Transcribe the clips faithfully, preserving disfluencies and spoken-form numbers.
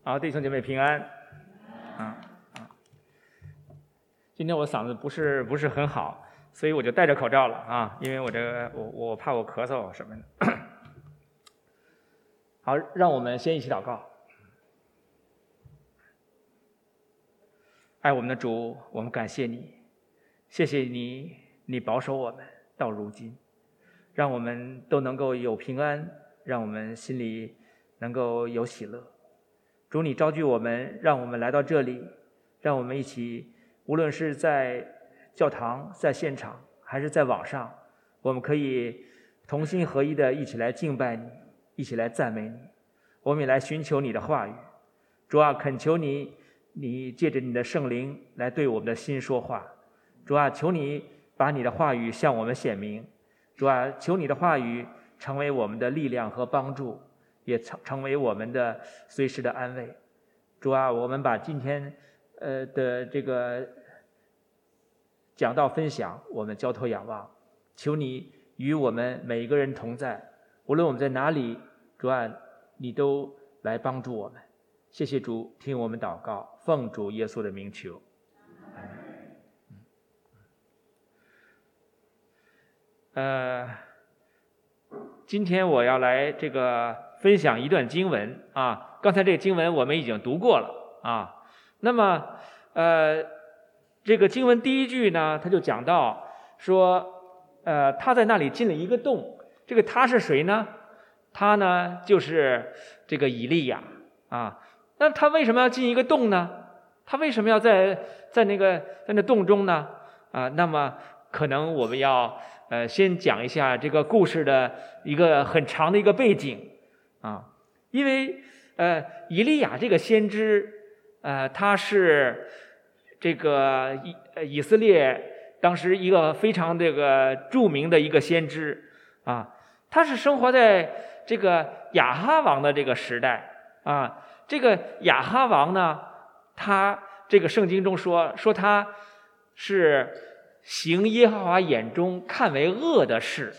好，弟兄姐妹平安。啊啊！今天我嗓子不是不是很好，所以我就戴着口罩了啊，因为我这个我我怕我咳嗽什么的。好，让我们先一起祷告。爱我们的主，我们感谢你，谢谢你，你保守我们到如今，让我们都能够有平安，让我们心里能够有喜乐。主，你召聚我们，让我们来到这里，让我们一起，无论是在教堂、在现场，还是在网上，我们可以同心合一的一起来敬拜你，一起来赞美你。我们也来寻求你的话语。主啊，恳求你，你借着你的圣灵来对我们的心说话。主啊，求你把你的话语向我们显明。主啊，求你的话语成为我们的力量和帮助，也成成为我们的随时的安慰。主啊，我们把今天呃的这个讲道分享，我们交托仰望，求你与我们每一个人同在，无论我们在哪里，主啊，你都来帮助我们。谢谢主，听我们祷告，奉主耶稣的名求。呃，今天我要来这个分享一段经文啊，刚才这个经文我们已经读过了啊。那么，呃，这个经文第一句呢，他就讲到说，呃，他在那里进了一个洞。这个他是谁呢？他呢，就是这个以利亚啊。那他为什么要进一个洞呢？他为什么要在在那个在那洞中呢？啊，那么可能我们要呃先讲一下这个故事的一个很长的一个背景啊，因为呃以利亚这个先知呃他是这个以以色列当时一个非常这个著名的一个先知啊，他是生活在这个亚哈王的这个时代啊。这个亚哈王呢，他这个圣经中说说他是行耶和华眼中看为恶的事，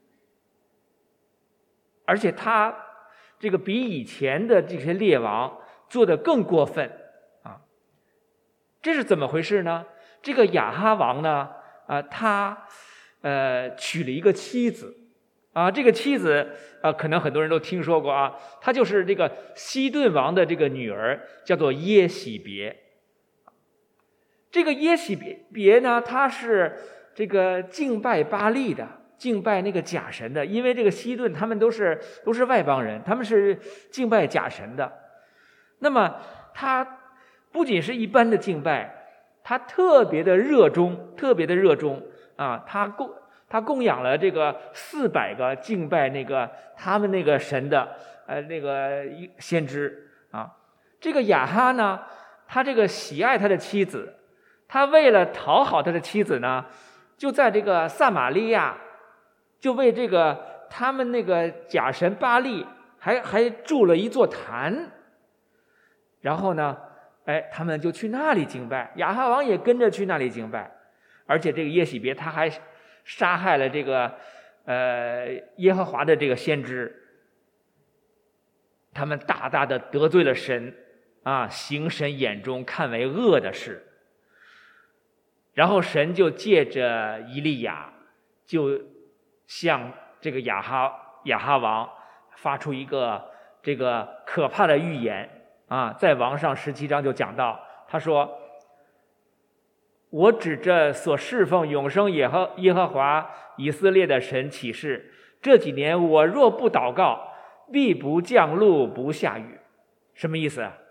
而且他这个比以前的这些列王做得更过分啊。这是怎么回事呢？这个亚哈王呢，啊，他呃娶了一个妻子。啊，这个妻子啊，可能很多人都听说过啊，她就是这个西顿王的这个女儿，叫做耶喜别。这个耶喜别别呢，她是这个敬拜巴力的，敬拜那个假神的，因为这个西顿他们都是都是外邦人，他们是敬拜假神的。那么他不仅是一般的敬拜，他特别的热衷，特别的热衷啊，他供。他供养了这个四百个敬拜那个他们那个神的呃那个先知啊。这个亚哈呢，他这个喜爱他的妻子，他为了讨好他的妻子呢，就在这个撒玛利亚，就为这个他们那个假神巴力还还筑了一座坛。然后呢，哎，他们就去那里敬拜，亚哈王也跟着去那里敬拜，而且这个耶喜别他还杀害了这个呃耶和华的这个先知，他们大大的得罪了神啊，行神眼中看为恶的事。然后神就借着以利亚，就向这个亚哈亚哈王发出一个这个可怕的预言啊，在王上十七章就讲到，他说，我指着所侍奉永生耶和耶和华以色列的神起誓，这几年我若不祷告，必不降露不下雨。什么意思啊？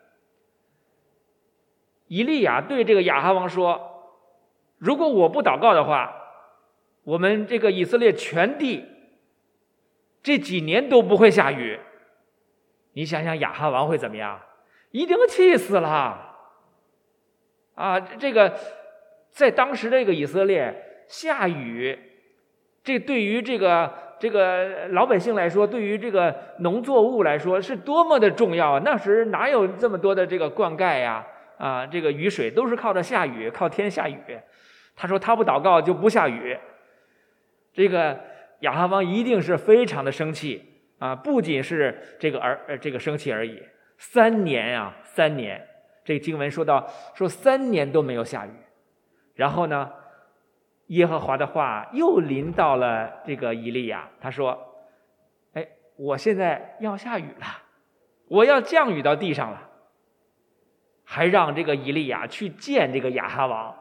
以利亚对这个亚哈王说，如果我不祷告的话，我们这个以色列全地这几年都不会下雨。你想想亚哈王会怎么样？一定气死了啊！这个在当时这个以色列下雨，这对于这个这个老百姓来说，对于这个农作物来说是多么的重要啊！那时哪有这么多的这个灌溉呀？啊，这个雨水都是靠着下雨，靠天下雨。他说他不祷告就不下雨。这个亚哈王一定是非常的生气啊！不仅是这个而这个生气而已， 三年啊，三年，这个经文说到说三年都没有下雨。然后呢，耶和华的话又临到了这个以利亚，他说：哎，我现在要下雨了，我要降雨到地上了。还让这个以利亚去见这个亚哈王。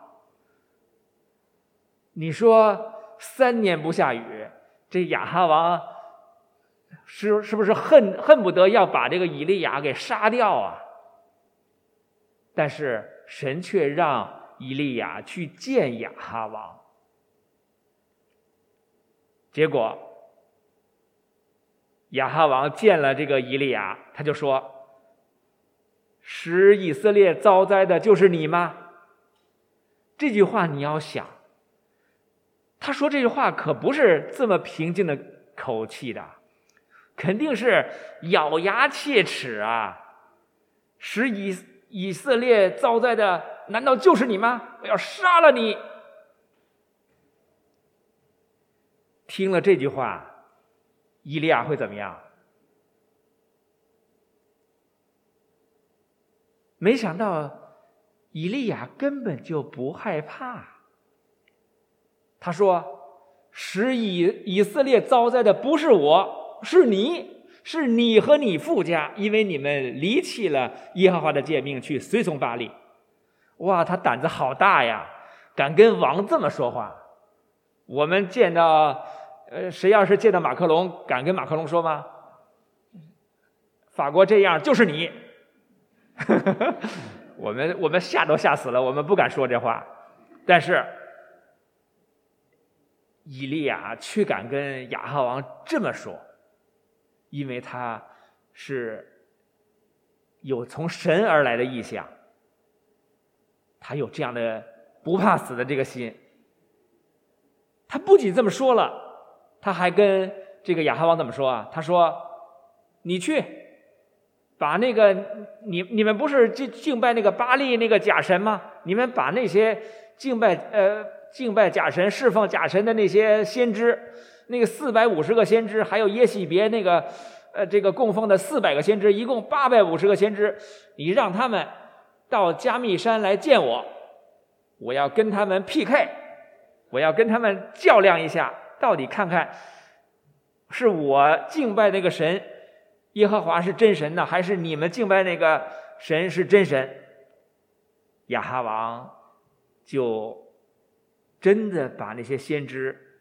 你说三年不下雨，这亚哈王是是不是恨恨不得要把这个以利亚给杀掉啊？但是神却让以利亚去见亚哈王。结果亚哈王见了这个以利亚，他就说：使以色列遭灾的就是你吗？这句话你要想，他说这句话可不是这么平静的口气的，肯定是咬牙切齿啊！使以以色列遭灾的难道就是你吗？我要杀了你！听了这句话，以利亚会怎么样？没想到以利亚根本就不害怕。他说：使以以色列遭灾的不是我，是你，是你和你父家，因为你们离弃了耶和华的诫命，去随从巴力。哇，他胆子好大呀，敢跟王这么说话。我们见到呃，谁要是见到马克龙，敢跟马克龙说吗？法国这样就是你。我们我们吓都吓死了，我们不敢说这话。但是以利亚却敢跟亚哈王这么说，因为他是有从神而来的意向，他有这样的不怕死的这个心。他不仅这么说了，他还跟这个亚哈王怎么说啊？他说：你去把那个你你们不是敬敬拜那个巴力那个假神吗？你们把那些敬拜呃敬拜假神、侍奉假神的那些先知，那个四百五十个先知，还有耶洗别那个呃这个供奉的四百个先知，一共八百五十个先知，你让他们到加密山来见我，我要跟他们 P K， 我要跟他们较量一下，到底看看是我敬拜那个神耶和华是真神呢，还是你们敬拜那个神是真神？亚哈王就真的把那些先知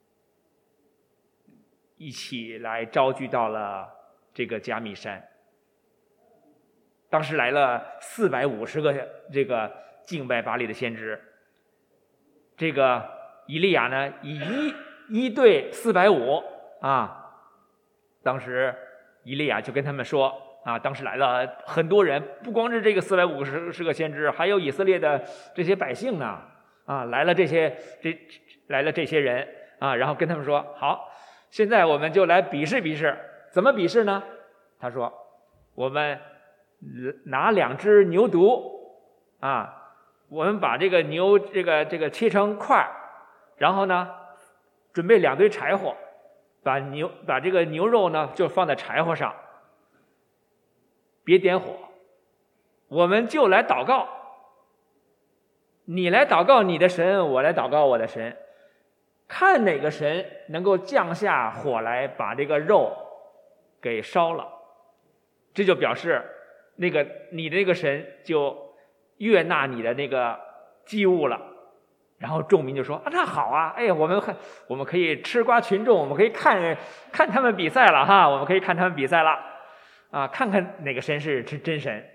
一起来招聚到了这个加密山。当时来了四百五十个这个敬拜巴力的先知，这个以利亚呢以一一对四百五啊，当时以利亚就跟他们说啊，当时来了很多人，不光是这个四百五十个先知，还有以色列的这些百姓呢啊，来了这些这来了这些人啊，然后跟他们说：好，现在我们就来比试比试。怎么比试呢？他说：我们拿两只牛犊啊，我们把这个牛这个这个切成块，然后呢准备两堆柴火，把牛把这个牛肉呢就放在柴火上，别点火，我们就来祷告。你来祷告你的神，我来祷告我的神，看哪个神能够降下火来把这个肉给烧了，这就表示那个你的那个神就悦纳你的那个祭物了。然后众民就说：啊，那好啊，哎，我们我们可以吃瓜群众，我们可以看看他们比赛了哈，我们可以看他们比赛了啊，看看哪个神是真神。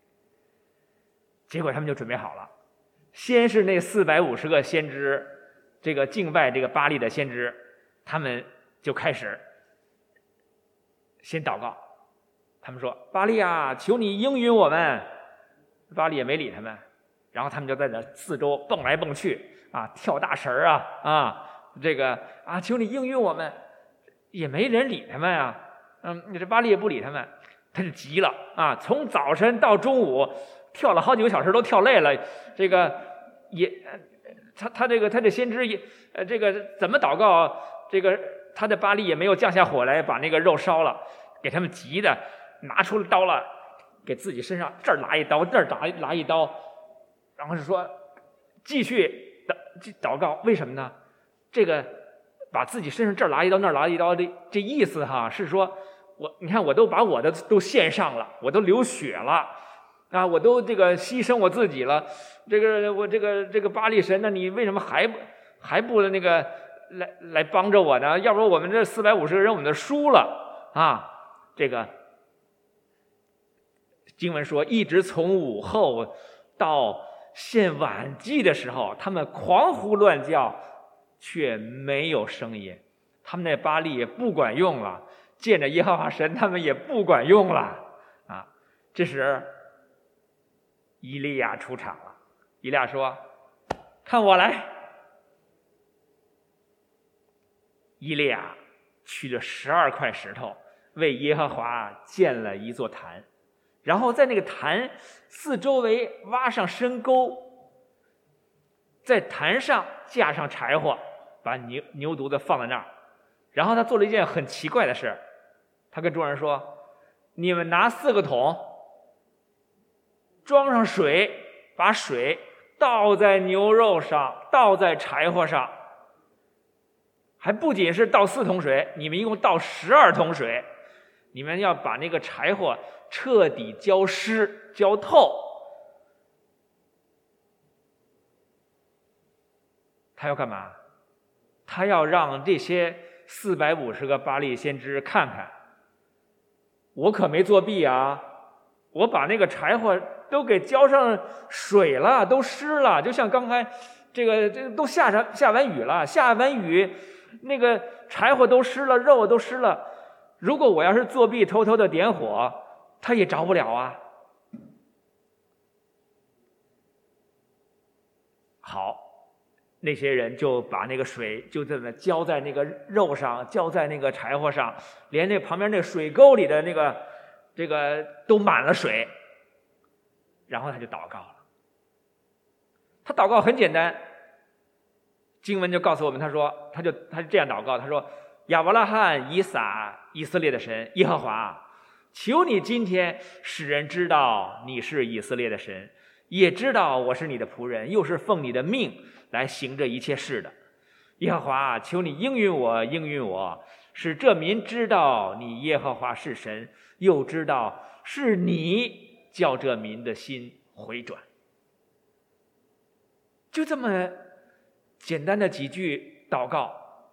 结果他们就准备好了，先是那四百五十个先知，这个敬拜这个巴力的先知，他们就开始先祷告。他们说：巴力啊，求你应允我们。巴力也没理他们，然后他们就在这四周蹦来蹦去啊，跳大神儿啊啊，这个啊，求你应允我们，也没人理他们啊。嗯，你这巴力也不理他们，他就急了啊，从早晨到中午跳了好几个小时，都跳累了。这个也，他他这个他这先知也，呃，这个怎么祷告，这个他的巴力也没有降下火来把那个肉烧了，给他们急的拿出了刀了， 给自己身上这儿拉一刀，这儿打拉一刀，然后是说继续祷祷告。为什么呢？这个把自己身上这儿拉一刀，那儿拉一刀的这意思哈，是说我你看我都把我的都献上了，我都流血了啊，我都这个牺牲我自己了。这个我这个这个巴力神，那你为什么还不还不那个来来帮着我呢？要不然我们这四百五十个人我们就输了啊！这个经文说，一直从午后到献晚祭的时候，他们狂呼乱叫，却没有声音。他们那巴力也不管用了，见着耶和华神，他们也不管用了啊！这时以利亚出场了。以利亚说：“看我来。”以利亚取了十二块石头，为耶和华建了一座坛，然后在那个坛四周围挖上深沟，在坛上架上柴火，把牛牛犊子放在那儿。然后他做了一件很奇怪的事，他跟众人说：“你们拿四个桶，装上水，把水倒在牛肉上，倒在柴火上。还不仅是倒四桶水，你们一共倒十二桶水。你们要把那个柴火彻底浇湿、浇透。”他要干嘛？他要让这些四百五十个巴力先知看看，我可没作弊啊！我把那个柴火都给浇上水了，都湿了，就像刚才这个这都下上下完雨了，下完雨那个柴火都湿了，肉都湿了。如果我要是作弊，偷偷的点火，他也着不了啊。好，那些人就把那个水就这么浇在那个肉上，浇在那个柴火上，连那旁边那水沟里的那个这个都满了水。然后他就祷告了。他祷告很简单，经文就告诉我们，他说他就他就这样祷告，他说：“亚伯拉罕、以撒、以色列的神耶和华，求你今天使人知道你是以色列的神，也知道我是你的仆人，又是奉你的命来行这一切事的。耶和华，求你应允我，应允我，使这民知道你耶和华是神，又知道是你叫这民的心回转。”就这么简单的几句祷告，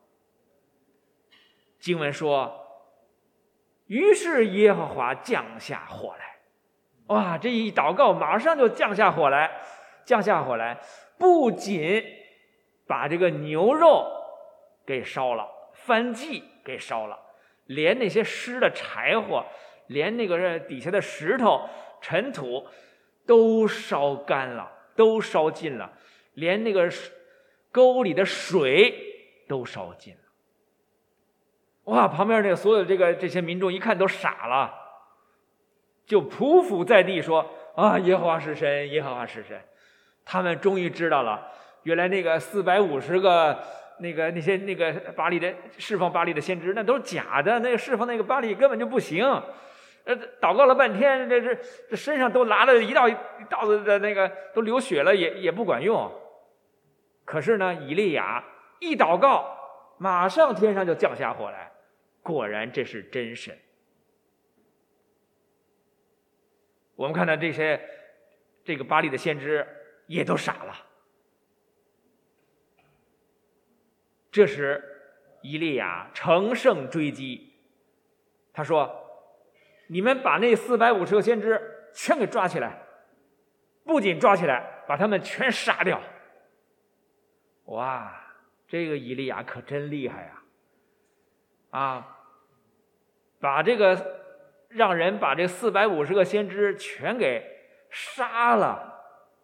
经文说，于是耶和华降下火来。哇，这一祷告马上就降下火来，降下火来，不仅把这个牛肉给烧了，燔祭给烧了，连那些湿的柴火，连那个底下的石头尘土都烧干了，都烧尽了，连那个沟里的水都烧尽了。哇，旁边那个所有这个这些民众一看都傻了，就匍匐在地说：“啊，耶和华是神，耶和华是神。”他们终于知道了，原来那个四百五十个那个那些那个巴力的侍奉巴力的先知，那都是假的，那个侍奉那个巴力根本就不行。呃，祷告了半天，这这这身上都拉了一道一道子的那个，都流血了，也也不管用。可是呢，以利亚一祷告，马上天上就降下火来，果然这是真神。我们看到这些这个巴力的先知也都傻了。这时以利亚乘胜追击，他说：“你们把那四百五十个先知全给抓起来，不仅抓起来，把他们全杀掉。”哇，这个以利亚可真厉害啊！啊，把这个让人把这四百五十个先知全给杀了。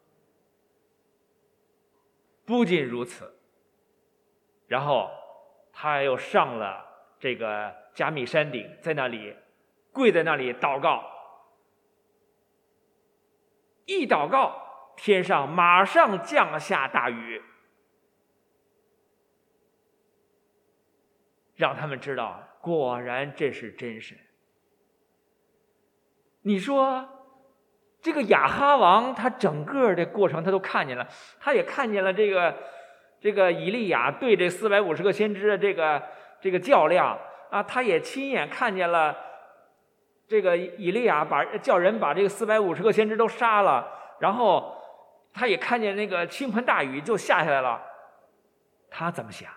不仅如此，然后他又上了这个加密山顶，在那里跪在那里祷告。一祷告，天上马上降下大雨，让他们知道果然这是真神。你说这个亚哈王他整个的过程他都看见了，他也看见了这个这个以利亚对这四百五十个先知的这个这个较量啊，他也亲眼看见了这个以利亚把叫人把这个四百五十个先知都杀了，然后他也看见那个倾盆大雨就下下来了，他怎么想？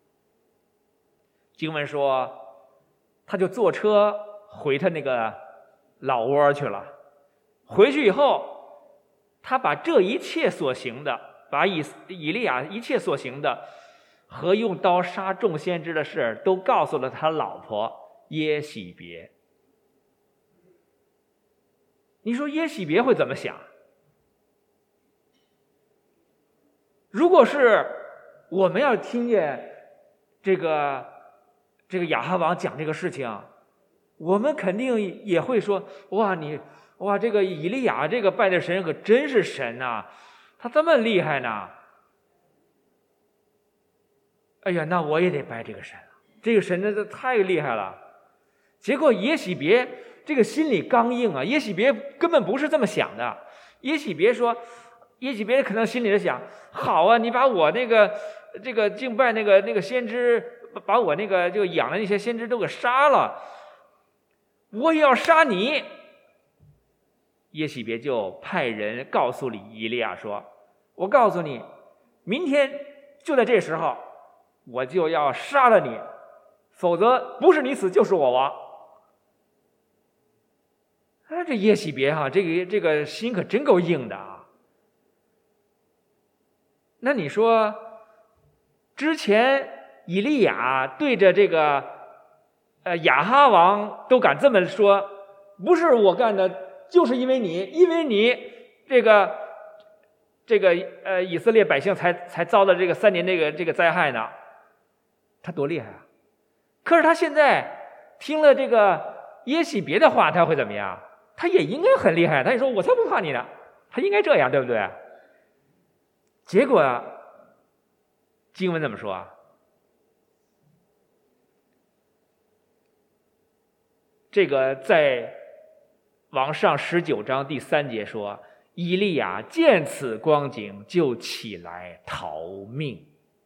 经文说，他就坐车回他那个老窝去了。回去以后，他把这一切所行的，把以以利亚一切所行的和用刀杀众先知的事，都告诉了他老婆耶洗别。你说耶洗别会怎么想？如果是我们要听见这个这个亚哈王讲这个事情，我们肯定也会说：哇，你哇，这个以利亚这个拜的神可真是神呐，他这么厉害呢！哎呀，那我也得拜这个神了，这个神真的太厉害了。结果耶洗别这个心里刚硬啊，耶洗别根本不是这么想的。耶洗别说，耶洗别可能心里在想：好啊，你把我那个这个敬拜那个那个先知，把我那个就养的那些先知都给杀了，我也要杀你。耶洗别就派人告诉以以利亚说：我告诉你，明天就在这时候，我就要杀了你，否则不是你死就是我亡。啊，这耶洗别哈，这个这个心可真够硬的啊。那你说，之前以利亚对着这个呃亚哈王都敢这么说，不是我干的，就是因为你，因为你这个这个呃以色列百姓才才遭了这个三年这个这个灾害呢，他多厉害啊！可是他现在听了这个耶洗别的话，他会怎么样？他也应该很厉害，他也说我才不怕你呢，他应该这样，对不对？结果啊，经文怎么说啊？这个在往上十九章第三节说，以利亚见此光景，就起来逃命。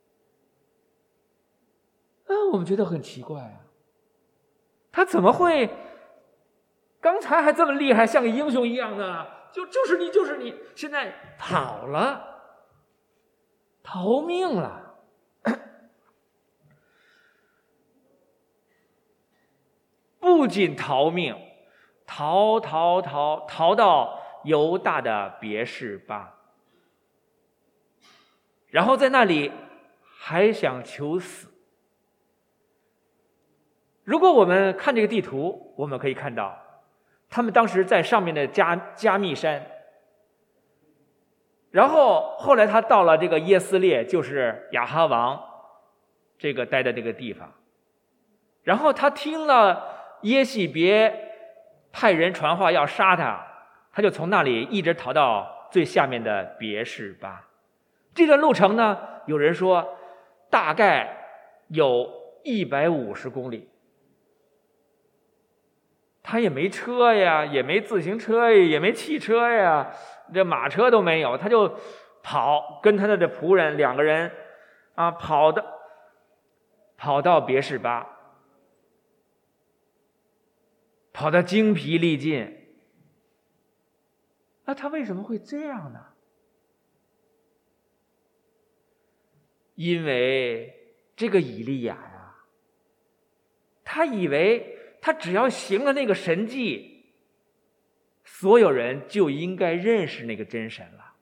啊，我们觉得很奇怪啊，他怎么会刚才还这么厉害，像个英雄一样呢？就就是你，就是你，现在跑了，逃命了。不仅逃命，逃逃逃逃到犹大的别是巴，然后在那里还想求死。如果我们看这个地图，我们可以看到他们当时在上面的加加密山，然后后来他到了这个耶斯列，就是亚哈王这个待的这个地方，然后他听了耶洗别派人传话要杀他，他就从那里一直逃到最下面的别是巴。这段路程呢，有人说大概有一百五十公里。他也没车呀，也没自行车呀，也没汽车呀，这马车都没有，他就跑，跟他的这仆人两个人啊，跑到跑到别是巴，跑得精疲力尽。那他为什么会这样呢？因为这个以利亚呀，他以为他只要行了那个神迹，所有人就应该认识那个真神了。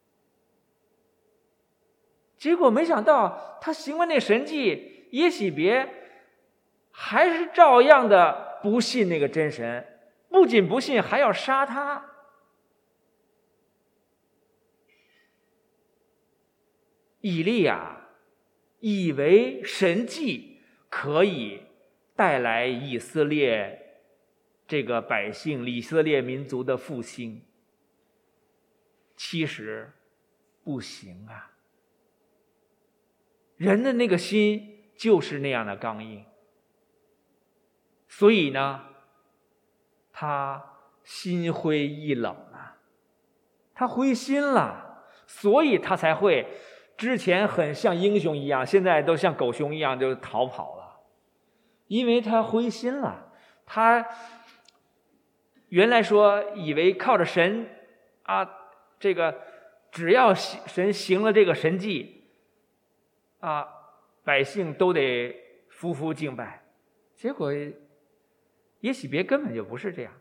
结果没想到他行完那神迹，耶洗别还是照样的不信那个真神，不仅不信，还要杀他。以利亚以为神迹可以带来以色列这个百姓、以色列民族的复兴，其实不行啊！人的那个心就是那样的刚硬，所以呢，他心灰意冷啊。 他灰心了，所以他才会之前很像英雄一样，现在都像狗熊一样就逃跑了，因为他灰心了。他原来说以为靠着神啊，这个只要神行了这个神迹啊，百姓都得夫妇敬拜，结果耶洗别根本就不是这样的。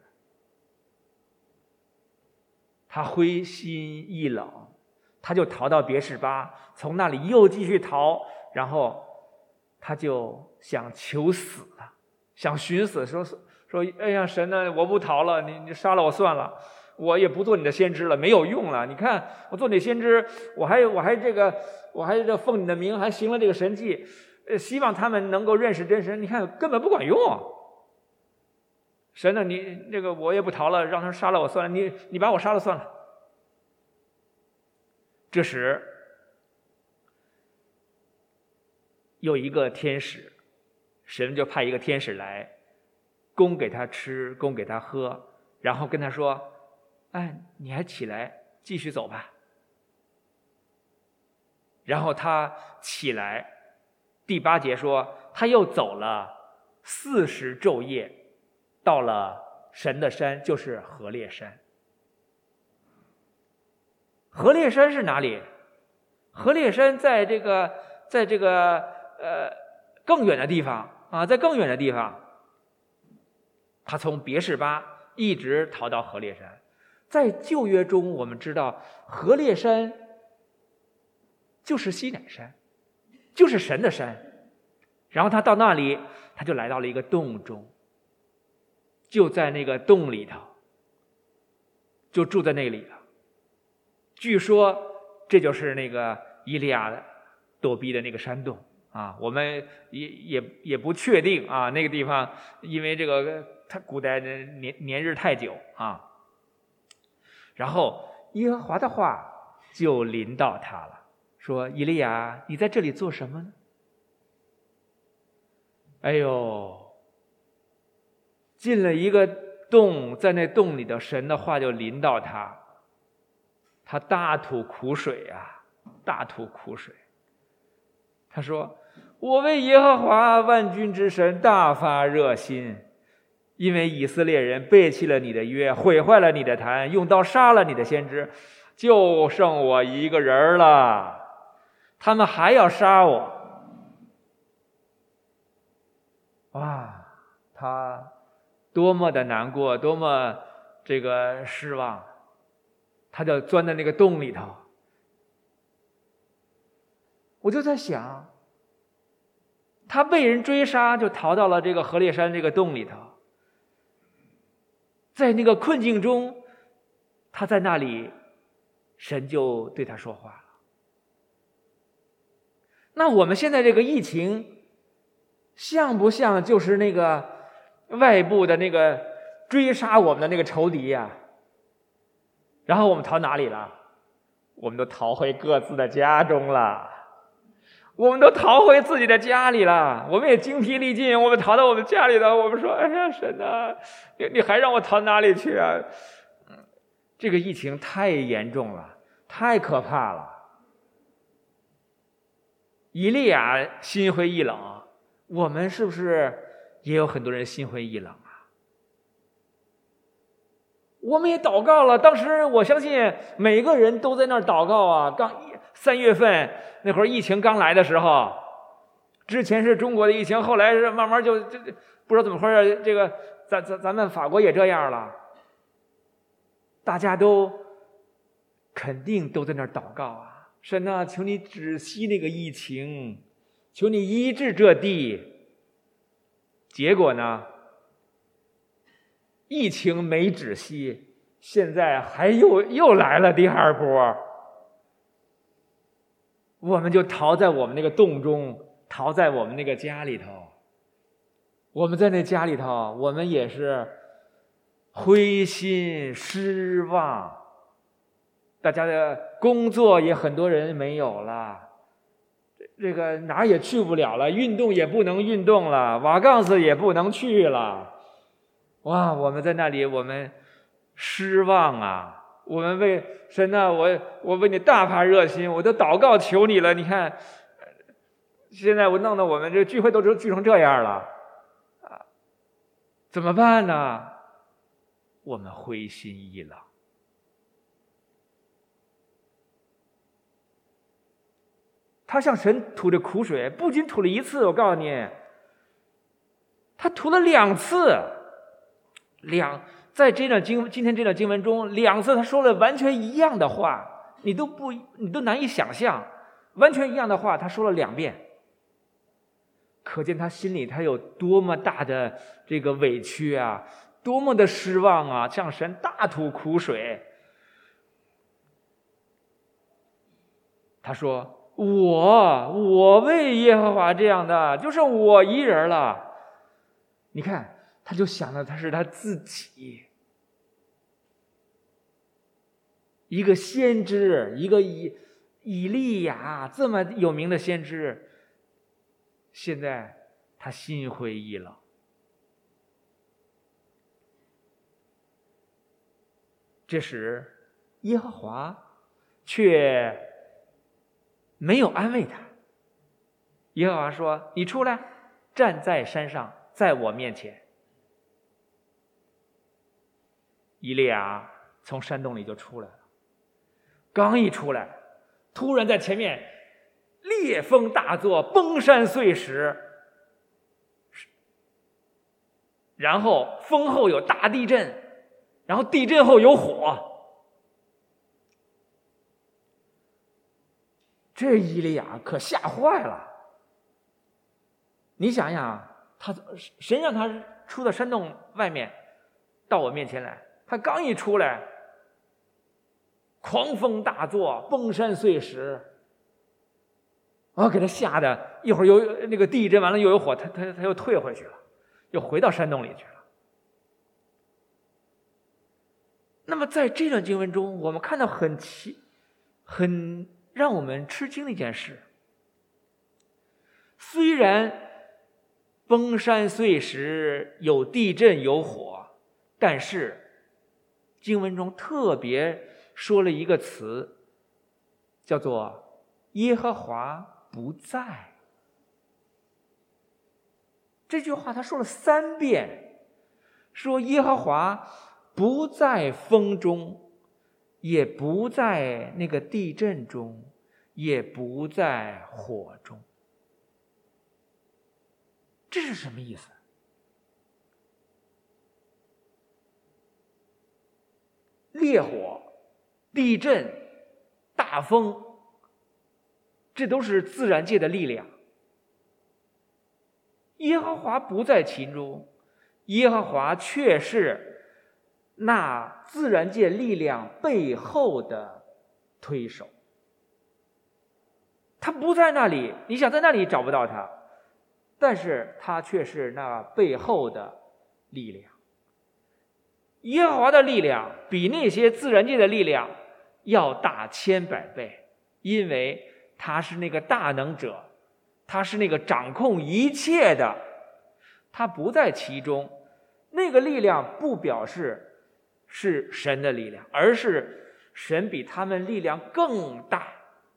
他灰心意冷，他就逃到别是巴，从那里又继续逃，然后他就想求死了，想寻死，说说哎呀神呢，我不逃了，你你杀了我算了，我也不做你的先知了，没有用了。你看我做你的先知，我还我还这个我还这奉你的名还行了这个神迹，呃，希望他们能够认识真神，你看根本不管用。神呢，你这个我也不逃了，让他杀了我算了，你你把我杀了算了。这时有一个天使，神就派一个天使来供给他吃，供给他喝，然后跟他说，哎，你还起来继续走吧。然后他起来，第八节说他又走了四十昼夜，到了神的山，就是何烈山。何烈山是哪里？何烈山在这个在这个呃更远的地方啊，在更远的地方。他从别是巴一直逃到何烈山。在旧约中，我们知道何烈山就是西乃山，就是神的山。然后他到那里，他就来到了一个洞中，就在那个洞里头，就住在那里了。据说这就是那个以利亚躲避的那个山洞啊，我们也也也不确定啊，那个地方因为这个它古代的年年日太久啊。然后耶和华的话就临到他了，说以利亚，你在这里做什么呢？哎呦，进了一个洞，在那洞里的神的话就临到他，他大吐苦水啊，大吐苦水。他说，我为耶和华万军之神大发热心，因为以色列人背弃了你的约，毁坏了你的坛，用刀杀了你的先知，就剩我一个人了，他们还要杀我。哇，他多么的难过，多么这个失望，他就钻在那个洞里头。我就在想，他被人追杀，就逃到了这个何烈山这个洞里头，在那个困境中，他在那里，神就对他说话了。那我们现在这个疫情像不像就是那个外部的那个追杀我们的那个仇敌呀、啊？然后我们逃哪里了？我们都逃回各自的家中了，我们都逃回自己的家里了。我们也精疲力尽，我们逃到我们家里了。我们说：“哎呀，神啊，你你还让我逃哪里去啊？”这个疫情太严重了，太可怕了。以利亚心灰意冷，我们是不是也有很多人心灰意冷啊？我们也祷告了，当时我相信每个人都在那儿祷告啊。刚三月份那会儿疫情刚来的时候，之前是中国的疫情，后来是慢慢就就不知道怎么回事，这个咱咱咱们法国也这样了，大家都肯定都在那儿祷告啊，神啊，求你止息那个疫情，求你医治这地。结果呢，疫情没止息，现在还又又来了第二波，我们就逃在我们那个洞中，逃在我们那个家里头。我们在那家里头，我们也是灰心失望，大家的工作也很多人没有了，这个哪儿也去不了了，运动也不能运动了，瓦岗子也不能去了。哇，我们在那里，我们失望啊， 我们为神呢、啊，我我为你大发热心，我都祷告求你了。你看，现在我弄得我们这个聚会都聚成这样了，啊，怎么办呢？我们灰心意冷。他向神吐着苦水，不仅吐了一次，我告诉你，他吐了两次，两在这段经今天这段经文中，两次他说了完全一样的话，你都不你都难以想象，完全一样的话，他说了两遍，可见他心里他有多么大的这个委屈啊，多么的失望啊，向神大吐苦水。他说。我我为耶和华这样的，就剩我一人了。你看，他就想到他是他自己，一个先知，一个以以利亚这么有名的先知，现在他心灰意冷。这时，耶和华却没有安慰他。耶和华说：“你出来，站在山上，在我面前。”以利亚从山洞里就出来了，刚一出来，突然在前面烈风大作，崩山碎石，然后风后有大地震，然后地震后有火。这以利亚可吓坏了。你想想，他神让他出到山洞外面，到我面前来，他刚一出来，狂风大作，崩山碎石，啊，给他吓得一会儿有那个地震完了又有火，他他他又退回去了，又回到山洞里去了。那么在这段经文中，我们看到很奇很让我们吃惊的一件事，虽然崩山碎石，有地震有火，但是经文中特别说了一个词，叫做耶和华不在。这句话他说了三遍，说耶和华不在风中，也不在那个地震中，也不在火中。这是什么意思？烈火、地震、大风，这都是自然界的力量。耶和华不在其中，耶和华却是那自然界力量背后的推手。他不在那里，你想在那里找不到他，但是他却是那背后的力量。耶和华的力量比那些自然界的力量要大千百倍，因为他是那个大能者，他是那个掌控一切的，他不在其中。那个力量不表示是神的力量，而是神比他们力量更大。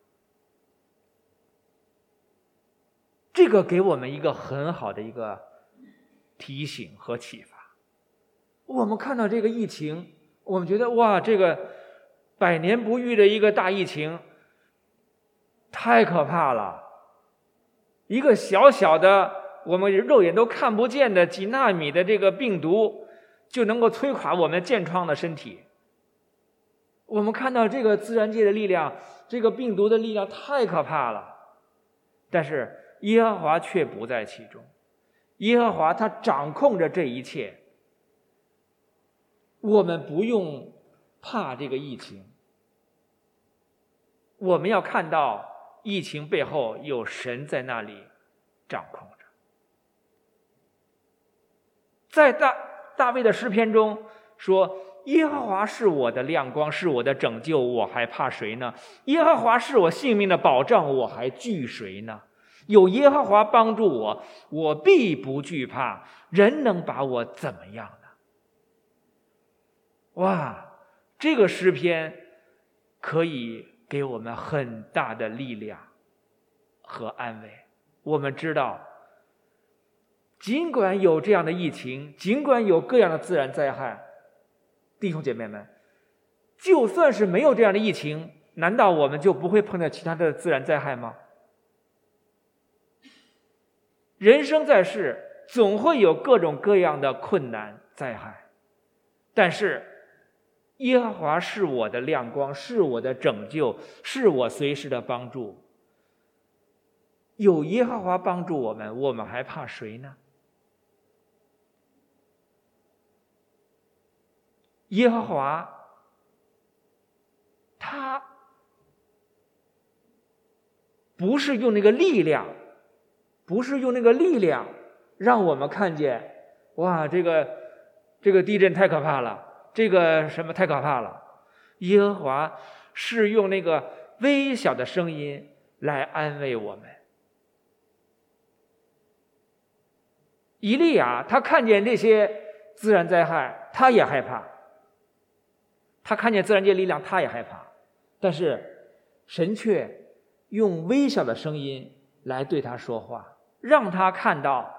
这个给我们一个很好的一个提醒和启发。我们看到这个疫情，我们觉得哇，这个百年不遇的一个大疫情太可怕了。一个小小的我们肉眼都看不见的几纳米的这个病毒，就能够摧垮我们健壮的身体。我们看到这个自然界的力量，这个病毒的力量太可怕了，但是耶和华却不在其中。耶和华他掌控着这一切，我们不用怕这个疫情，我们要看到疫情背后有神在那里掌控着。在大大卫的诗篇中说，耶和华是我的亮光，是我的拯救，我还怕谁呢？耶和华是我性命的保障，我还惧谁呢？有耶和华帮助我，我必不惧怕，人能把我怎么样呢？哇， 这个诗篇可以给我们很大的力量和安慰。我们知道，尽管有这样的疫情，尽管有各样的自然灾害，弟兄姐妹们，就算是没有这样的疫情，难道我们就不会碰到其他的自然灾害吗？人生在世，总会有各种各样的困难灾害，但是耶和华是我的亮光，是我的拯救，是我随时的帮助。有耶和华帮助我们，我们还怕谁呢？耶和华他不是用那个力量，不是用那个力量让我们看见，哇，这个这个地震太可怕了，这个什么太可怕了。耶和华是用那个微小的声音来安慰我们。以利亚他看见这些自然灾害，他也害怕，他看见自然界力量，他也害怕，但是神却用微小的声音来对他说话，让他看到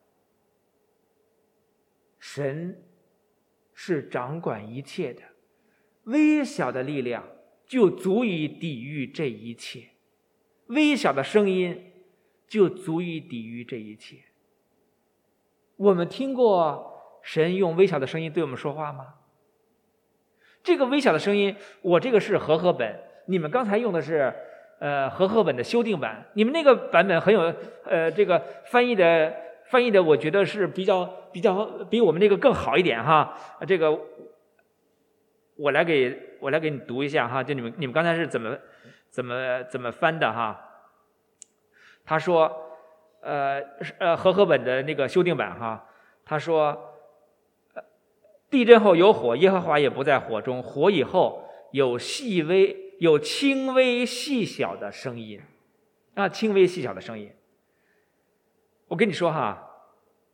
神是掌管一切的，微小的力量就足以抵御这一切，微小的声音就足以抵御这一切。我们听过神用微小的声音对我们说话吗？这个微小的声音，我这个是和合本，你们刚才用的是呃和合本的修订版，你们那个版本很有呃这个翻译的翻译的，我觉得是比较比较比我们这个更好一点哈。这个我来给我来给你读一下哈，就你们你们刚才是怎么怎么怎么翻的哈？他说。呃呃，和合本的那个修订版哈，他说，呃，地震后有火，耶和华也不在火中；火以后有细微、有轻微细小的声音，啊，轻微细小的声音。我跟你说哈，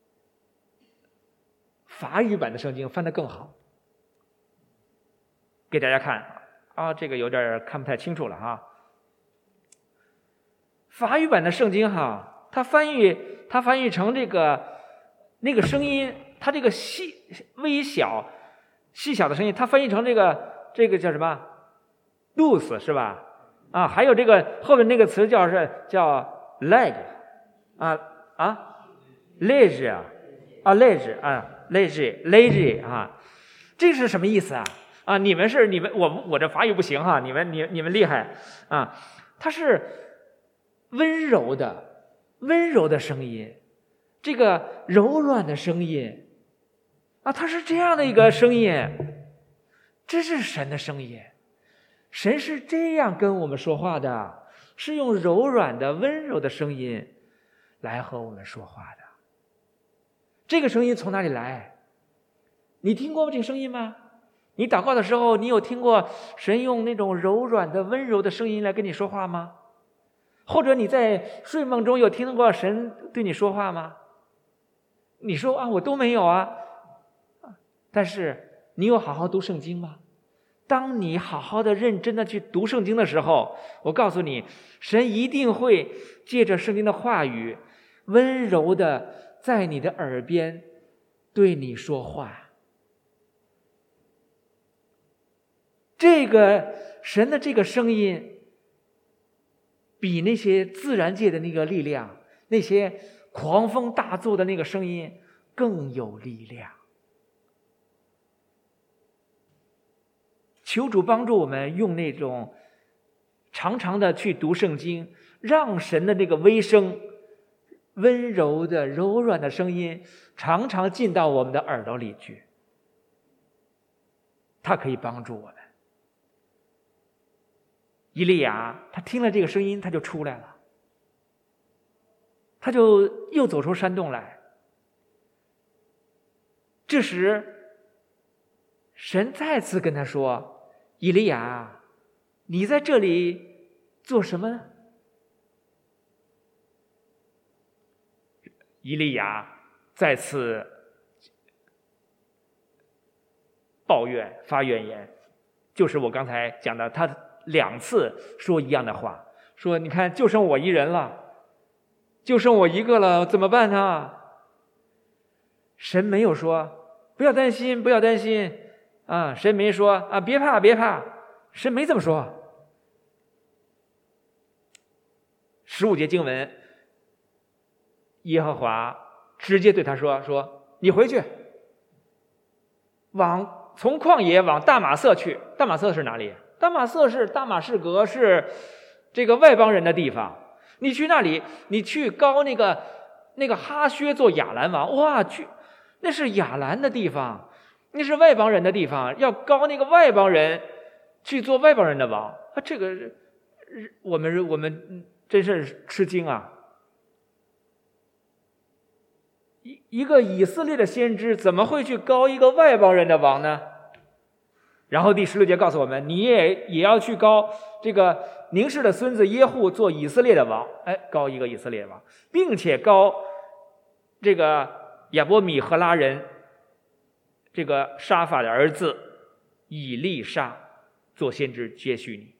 法语版的圣经翻得更好，给大家看啊，这个有点看不太清楚了哈。法语版的圣经哈。它翻译，它翻译成这个那个声音，它这个细微小、细小的声音，它翻译成这个这个叫什么 ？loose 是吧？啊，还有这个后面那个词叫是叫 leg 啊啊 leg 啊啊 leg 啊 leg leg 啊，这是什么意思啊？啊，你们是你们我我这法语不行哈，你们你你们厉害啊！它是温柔的。温柔的声音，这个柔软的声音啊，它是这样的一个声音，这是神的声音。神是这样跟我们说话的，是用柔软的温柔的声音来和我们说话的。这个声音从哪里来？你听过这个声音吗？你祷告的时候，你有听过神用那种柔软的温柔的声音来跟你说话吗？或者你在睡梦中有听过神对你说话吗？你说啊，我都没有啊。但是你有好好读圣经吗？当你好好的认真的去读圣经的时候，我告诉你，神一定会借着圣经的话语，温柔的在你的耳边对你说话。这个神的这个声音比那些自然界的那个力量，那些狂风大作的那个声音更有力量。求主帮助我们用那种常常的去读圣经，让神的那个微声、温柔的柔软的声音常常进到我们的耳朵里去，它可以帮助我们。以利亚他听了这个声音，他就出来了，他就又走出山洞来。这时神再次跟他说，以利亚，你在这里做什么呢？以利亚再次抱怨发怨言， 就是我刚才讲的，他两次说一样的话，说你看就剩我一人了，就剩我一个了，怎么办呢？神没有说不要担心不要担心啊，神没说啊别怕别怕，神没这么说。十五节经文，耶和华直接对他说说你回去，往从旷野往大马色去。大马色是哪里？大马色是大马士革，是这个外邦人的地方。你去那里，你去高那个那个哈薛做亚兰王，哇，去那是亚兰的地方，那是外邦人的地方，要高那个外邦人去做外邦人的王啊！这个我们我们真是吃惊啊！一一个以色列的先知怎么会去高一个外邦人的王呢？然后第十六节告诉我们，你也也要去高这个宁氏的孙子耶户做以色列的王，哎，高一个以色列王，并且高这个亚伯米和拉人这个沙法的儿子以利沙做先知接续你。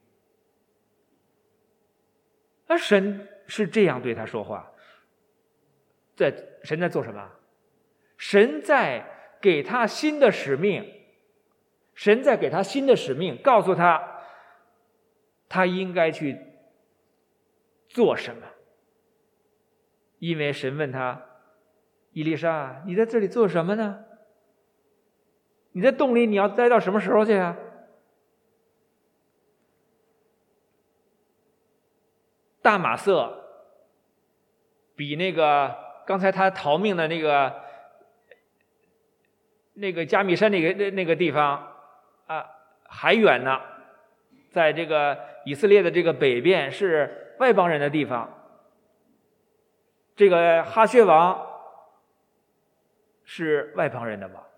而神是这样对他说话，在神在做什么？神在给他新的使命。神在给他新的使命，告诉他他应该去做什么。因为神问他，以利沙，你在这里做什么呢？你在洞里你要待到什么时候去啊？大马色比那个刚才他逃命的那个那个加密山那个那个地方啊，还远呢，在这个以色列的这个北边，是外邦人的地方。这个哈薛王是外邦人的王，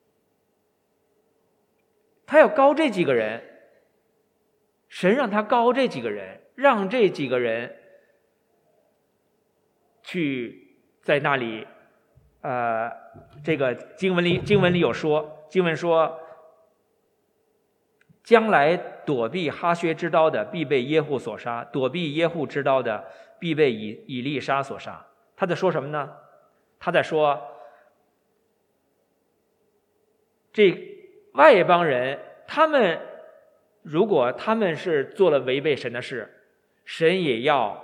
他要高这几个人，神让他高这几个人，让这几个人去在那里，呃，这个经文里经文里有说，经文说，将来躲避哈薛之刀的必被耶户所杀，躲避耶户之刀的必被以以利沙所杀。他在说什么呢？他在说这外邦人，他们如果他们是做了违背神的事，神也要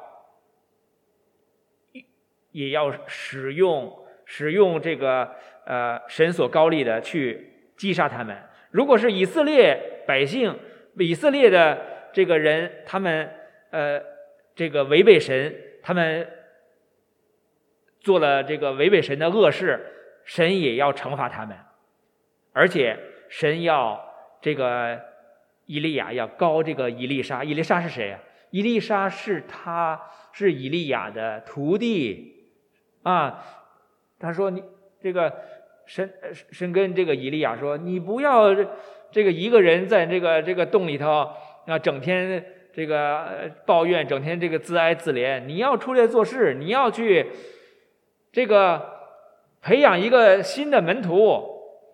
也要使用使用这个呃神所高立的去击杀他们。如果是以色列百姓，以色列的这个人，他们呃这个违背神，他们做了这个违背神的恶事，神也要惩罚他们。而且神要这个以利亚要高这个以利沙。以利沙是谁啊？以利沙是他是以利亚的徒弟啊。他说你这个神神跟这个以利亚说，你不要这个一个人在这个这个洞里头啊，整天这个抱怨，整天这个自哀自怜，你要出来做事，你要去这个培养一个新的门徒。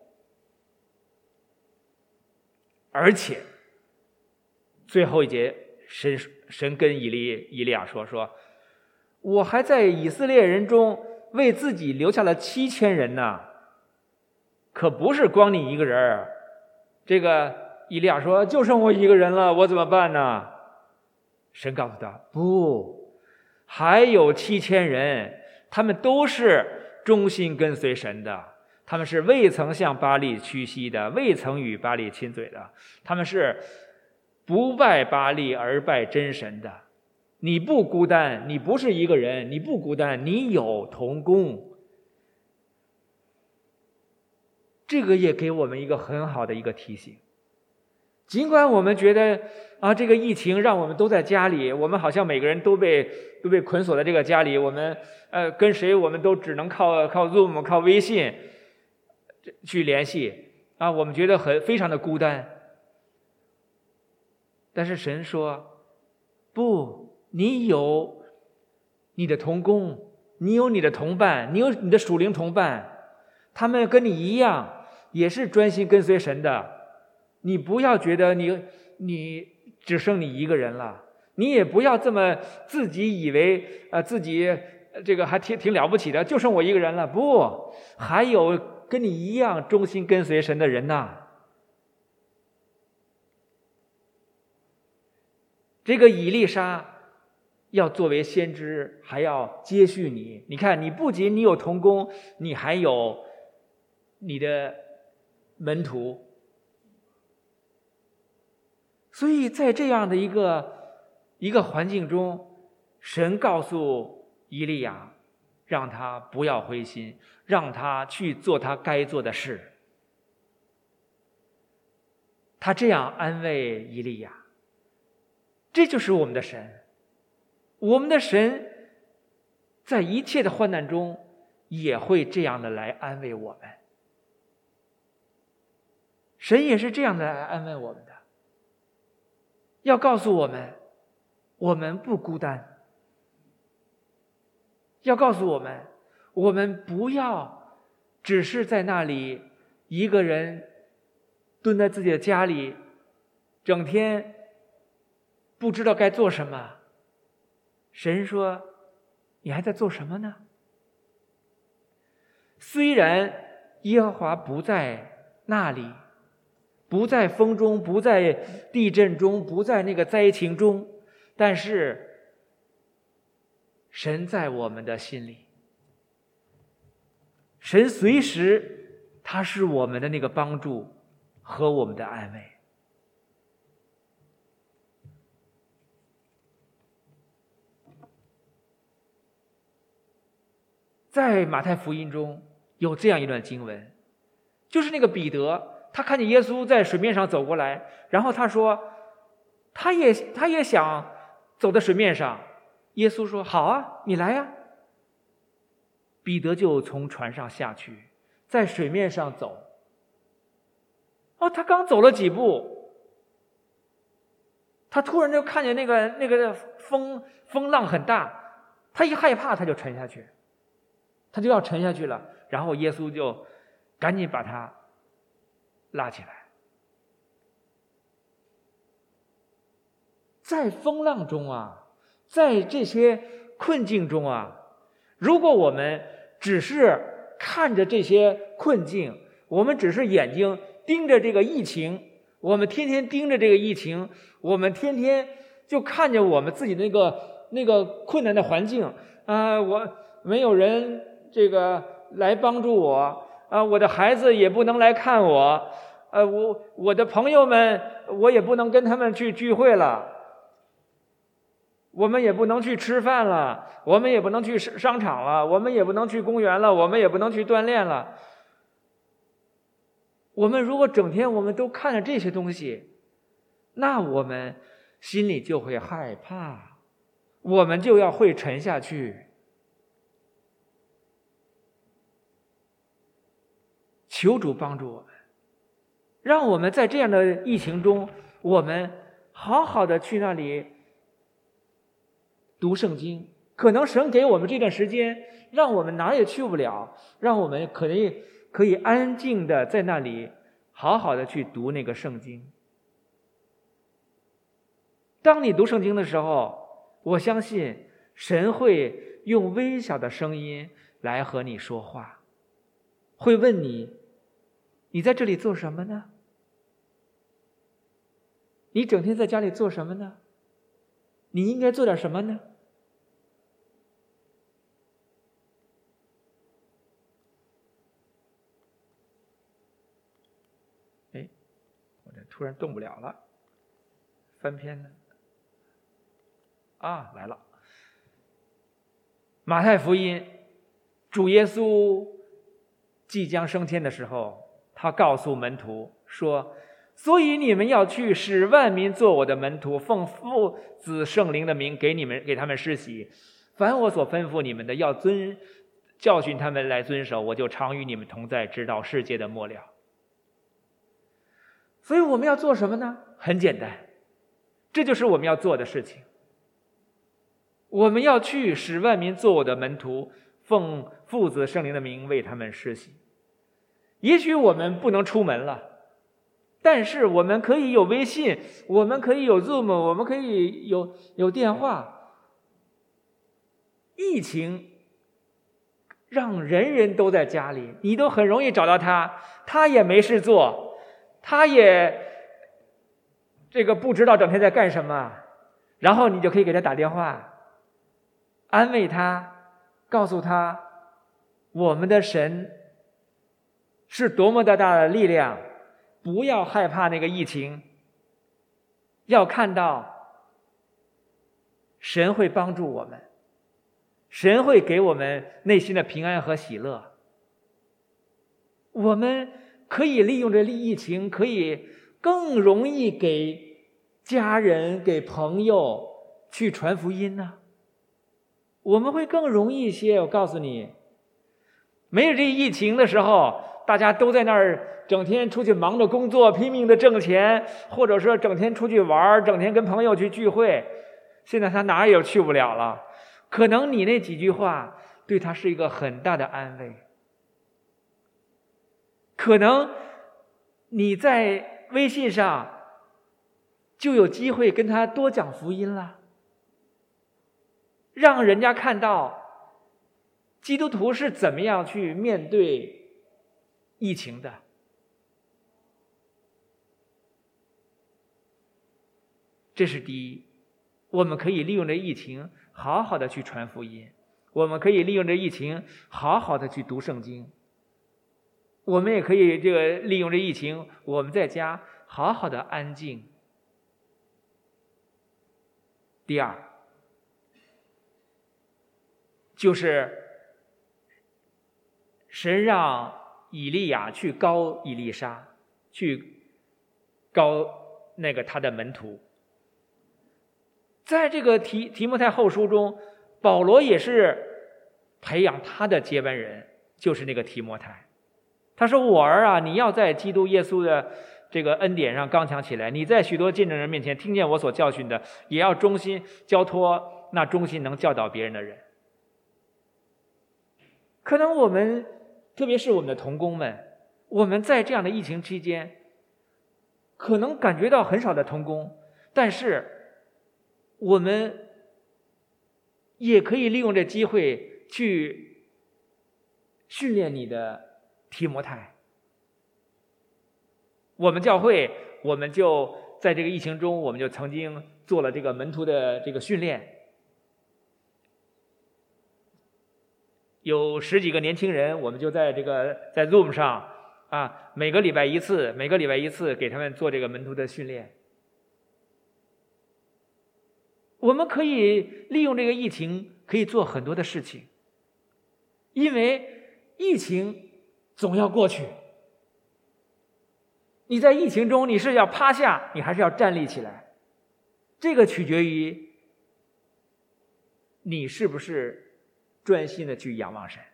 而且最后一节，神神跟以利以利亚说说，我还在以色列人中为自己留下了七千人呢，可不是光你一个人。这个以利亚说，就剩我一个人了，我怎么办呢？神告诉他，不，还有七千人，他们都是忠心跟随神的，他们是未曾向巴力屈膝的，未曾与巴力亲嘴的，他们是不拜巴力而拜真神的。你不孤单，你不是一个人，你不孤单，你有同工。这个也给我们一个很好的一个提醒。尽管我们觉得啊，这个疫情让我们都在家里，我们好像每个人都被都被捆锁在这个家里，我们呃跟谁我们都只能靠靠 Zoom 靠微信去联系啊，我们觉得很非常的孤单。但是神说，不，你有你的同工，你有你的同伴，你有你的属灵同伴，他们跟你一样，也是专心跟随神的。 你不要觉得你你只剩你一个人了，你也不要这么自己以为呃自己这个还挺挺了不起的，就剩我一个人了。不，还有跟你一样忠心跟随神的人呐。这个以利沙要作为先知，还要接续你。你看，你不仅你有同工，你还有你的门徒。所以在这样的一个一个环境中，神告诉以利亚，让他不要灰心，让他去做他该做的事。他这样安慰以利亚。这就是我们的神，我们的神在一切的患难中也会这样的来安慰我们。神也是这样的来安慰我们的，要告诉我们，我们不孤单，要告诉我们，我们不要只是在那里一个人蹲在自己的家里，整天不知道该做什么。神说，你还在做什么呢？虽然耶和华不在那里，不在风中，不在地震中，不在那个灾情中，但是神在我们的心里。神随时他是我们的那个帮助和我们的安慰。在马太福音中有这样一段经文，就是那个彼得，他看见耶稣在水面上走过来，然后他说他也他也想走在水面上。耶稣说，好啊，你来啊。彼得就从船上下去，在水面上走。哦，他刚走了几步，他突然就看见那个那个风风浪很大，他一害怕他就沉下去，他就要沉下去了。然后耶稣就赶紧把他拉起来。在风浪中啊，在这些困境中啊，如果我们只是看着这些困境，我们只是眼睛盯着这个疫情，我们天天盯着这个疫情，我们天天就看着我们自己那个那个困难的环境啊、呃，我没有人这个来帮助我啊、呃，我的孩子也不能来看我，呃，我我的朋友们我也不能跟他们去聚会了。我们也不能去吃饭了，我们也不能去商场了，我们也不能去公园了，我们也不能去锻炼了。我们如果整天我们都看着这些东西，那我们心里就会害怕，我们就要会沉下去。求主帮助我们，让我们在这样的疫情中，我们好好的去那里读圣经。可能神给我们这段时间，让我们哪儿也去不了，让我们可以可以安静的在那里好好的去读那个圣经。当你读圣经的时候，我相信神会用微小的声音来和你说话，会问你，你在这里做什么呢？你整天在家里做什么呢？你应该做点什么呢？哎，我这突然动不了了，翻篇了。啊，来了。马太福音，主耶稣即将升天的时候，他告诉门徒说，所以你们要去，使万民做我的门徒，奉父子圣灵的名给你们给他们施洗，凡我所吩咐你们的，要遵教训他们来遵守，我就常与你们同在，直到世界的末了。所以我们要做什么呢？很简单，这就是我们要做的事情。我们要去，使万民做我的门徒，奉父子圣灵的名为他们施洗。也许我们不能出门了， 但是我们可以有微信，我们可以有 Zoom， 我们可以有有电话。疫情让人人都在家里，你都很容易找到他，他也没事做，他也这个不知道整天在干什么，然后你就可以给他打电话，安慰他，告诉他我们的神是多么的大的力量，不要害怕那个疫情，要看到神会帮助我们，神会给我们内心的平安和喜乐。我们可以利用这疫情，可以更容易给家人、给朋友去传福音呢、啊。我们会更容易一些。我告诉你，没有这疫情的时候，大家都在那儿整天出去忙着工作，拼命的挣钱，或者说整天出去玩，整天跟朋友去聚会。现在他哪儿也去不了了。可能你那几句话对他是一个很大的安慰，可能你在微信上就有机会跟他多讲福音了，让人家看到基督徒是怎么样去面对疫情的。这是第一，我们可以利用这疫情好好的去传福音，我们可以利用这疫情好好的去读圣经，我们也可以这个利用这疫情，我们在家好好的安静。第二，就是神让以利亚去膏以利沙，去膏那个他的门徒。在这个提提摩太后书中，保罗也是培养他的接班人，就是那个提摩太。他说：“我儿啊，你要在基督耶稣的这个恩典上刚强起来，你在许多见证人面前听见我所教训的，也要忠心交托那忠心能教导别人的人。”可能我们，特别是我们的同工们，我们在这样的疫情期间，可能感觉到很少的同工，但是我们也可以利用这机会去训练你的提摩太。我们教会，我们就在这个疫情中，我们就曾经做了这个门徒的这个训练，有十几个年轻人，我们就在这个在 Zoom 上啊，每个礼拜一次，每个礼拜一次给他们做这个门徒的训练。我们可以利用这个疫情，可以做很多的事情，因为疫情总要过去。你在疫情中，你是要趴下，你还是要站立起来，这个取决于你是不是专心的去仰望神。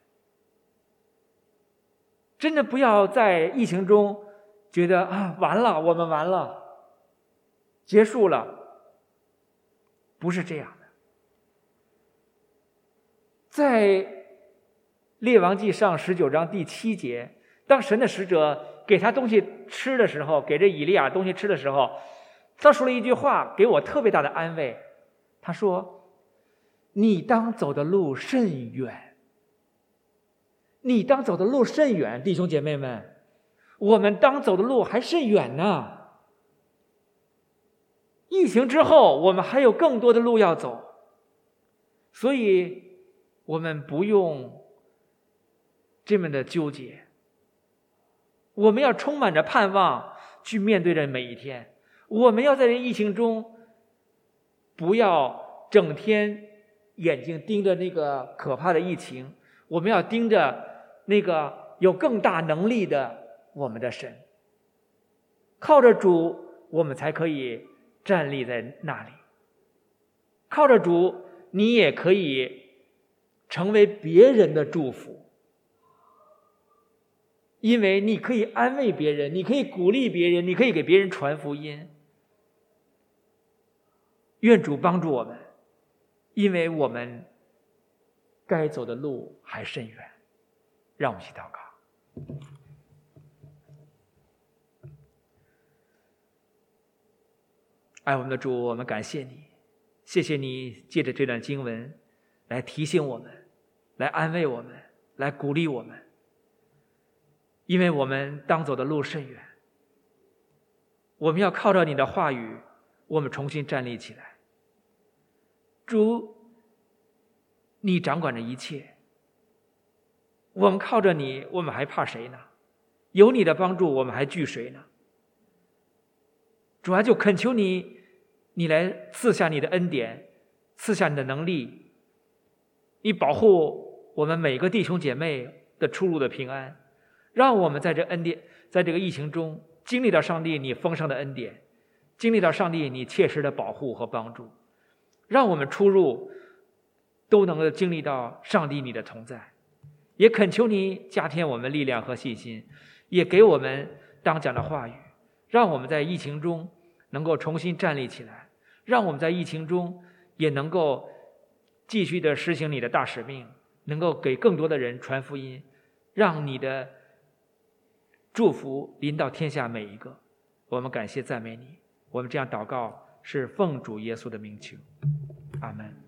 真的不要在疫情中觉得啊，完了，我们完了，结束了。不是这样的。在列王记上十九章第七节，当神的使者给他东西吃的时候，给这以利亚东西吃的时候，他说了一句话给我特别大的安慰。他说：“你当走的路甚远，你当走的路甚远，弟兄姐妹们，我们当走的路还甚远呢。疫情之后，我们还有更多的路要走，所以我们不用这么的纠结，我们要充满着盼望去面对着每一天。我们要在这疫情中，不要整天眼睛盯着那个可怕的疫情，我们要盯着那个有更大能力的我们的神。靠着主，我们才可以站立在那里。靠着主，你也可以成为别人的祝福，因为你可以安慰别人，你可以鼓励别人，你可以给别人传福音。愿主帮助我们，因为我们该走的路还甚远。让我们一起祷告。 爱我们的主，我们感谢你，谢谢你借着这段经文来提醒我们，来安慰我们，来鼓励我们，因为我们当走的路甚远，我们要靠着你的话语，我们重新站立起来。主，你掌管着一切，我们靠着你，我们还怕谁呢？有你的帮助，我们还惧谁呢？主啊，就恳求你，你来赐下你的恩典，赐下你的能力，你保护我们每个弟兄姐妹的出入的平安，让我们在这恩典，在这个疫情中经历到上帝你丰盛的恩典，经历到上帝你切实的保护和帮助，让我们出入都能够经历到上帝你的同在。也恳求你加添我们力量和信心，也给我们当讲的话语，让我们在疫情中能够重新站立起来，让我们在疫情中也能够继续的实行你的大使命，能够给更多的人传福音，让你的祝福临到天下每一个。我们感谢赞美你，我们这样祷告是奉主耶稣的名求，阿们。